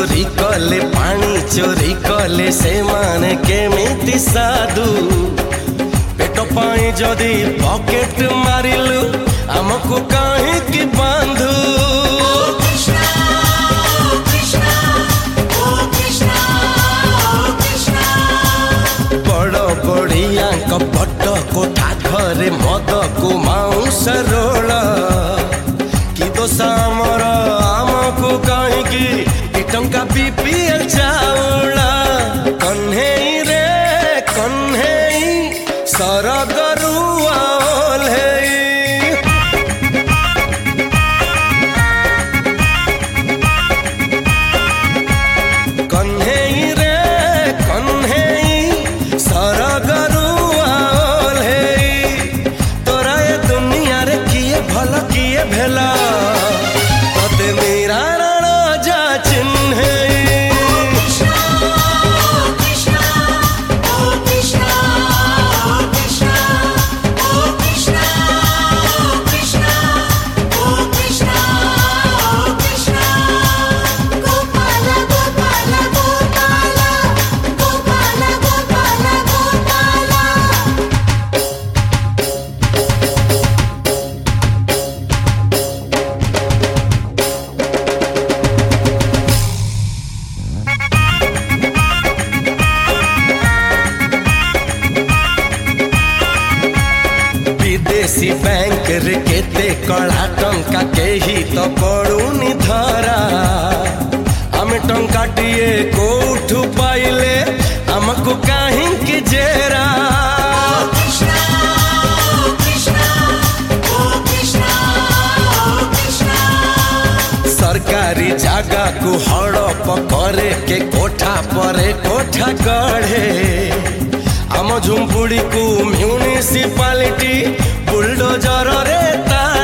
चोरी कले पानी चोरी कले से माने केमिति साधु पेट पाई जदि पॉकेट मारिलु आमको कहीं की बांधु बड़ बड़िया पट कोठा घरे मद को माउंस रोल कि दोष आमर आमको कहीं टंका बीपीएल चाउल कन्हई रे कन्हई सरगरु कन्हई रे कन्हई सरगरु तोरा ये दुनिया रे किए भल किए भेला तते मेरा जा चिन्ह विदेशी बैंक रे केते कड़ा टंका केही तो पड़ुनी धरा आमे टंका टीए कोठु पाइले हमको कहीं की जेरा सरकारी जगह को हड़प करे के कोठा परे कोठा गढ़े आम झुंपुड़ी को म्यूनिसिपालिटी बुलडोजर रे ता